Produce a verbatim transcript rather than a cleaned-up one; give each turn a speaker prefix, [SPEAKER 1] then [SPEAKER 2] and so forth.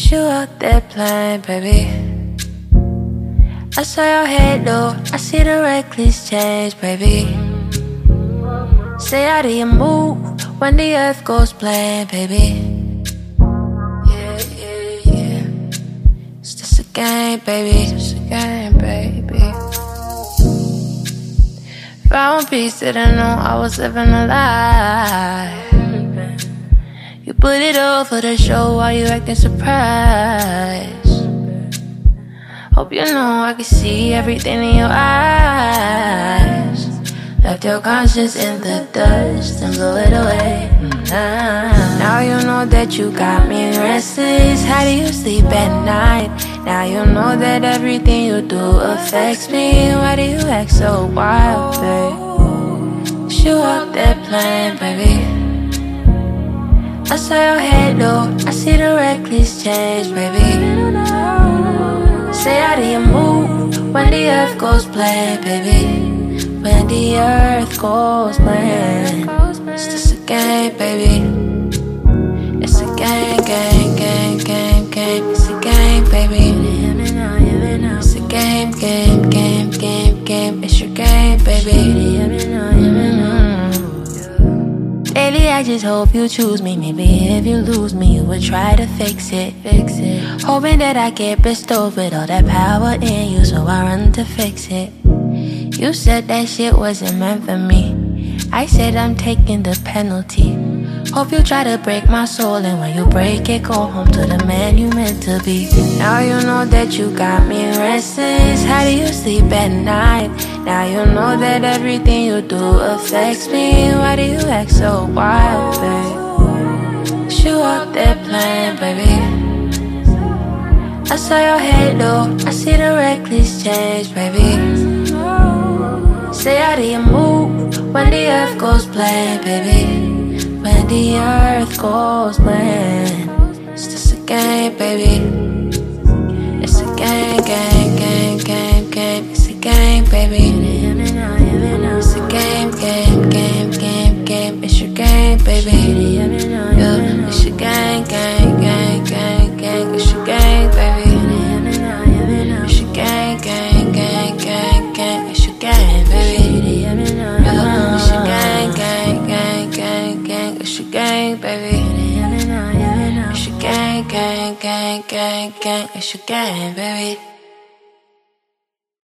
[SPEAKER 1] you out there playing, baby. I saw your halo, I see the reckless change, baby. Stay out of your move when the earth goes blank, baby. Yeah, yeah, yeah. It's just a game, baby. It's just a game, baby. Found peace, didn't know I was living a lie. You put it all for the show while you acting surprised. Hope you know I can see everything in your eyes. Left your conscience in the dust and blow it away. Now you know that you got me restless. How do you sleep at night? Now you know that everything you do affects me. Why do you act so wild, babe? You out there playing, baby. I saw your halo, I see the reckless change, baby. Stay out of your move when the earth goes blank, baby. When the earth goes blank. It's just a game, baby. It's a game, game, game, game, game. It's a game, baby. It's a game, game, game, game, game. It's your game, baby. Lately I just hope you choose me. Maybe if you lose me, you would try to fix it, fix it. Hoping that I get bestowed with all that power in you, so I run to fix it. You said that shit wasn't meant for me. I said I'm taking the penalty. Hope you try to break my soul, and when you break it, go home to the man you meant to be. Now you know that you got me restless. How do you sleep at night? Now you know that everything you do affects me. Why do you act so wild, babe? You out there playing, baby. I saw your halo, I see the reckless change, baby. Stay out of your move when the earth goes blank, baby. When the earth goes blank. It's just a game, baby. It's a game, game, game, game, game. It's a game, baby. It's a game, game, game, game, game. It's your game, baby. Yeah, it's your game, game, game, game, game. It's your game, baby. It's your game, game, game, game, game. It's your game, baby. Yeah, it's your game, game, game, game, game. It's your game, baby. It's your gang, gang, gang, gang, gang. It's your game, baby.